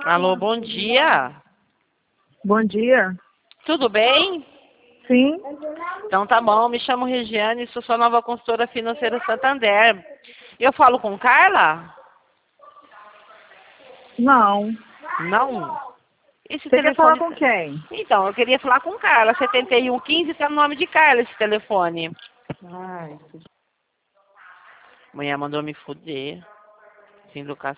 Alô, bom dia. Bom dia. Tudo bem? Sim? Então tá bom, me chamo Regiane, sou sua nova consultora financeira Santander. Eu falo com Carla? Não. Não. Esse Você quer falar telefone... com quem? Então, eu queria falar com Carla. 7115 tá no nome de Carla esse telefone. Ai, Amanhã mandou me fuder. Sem educação.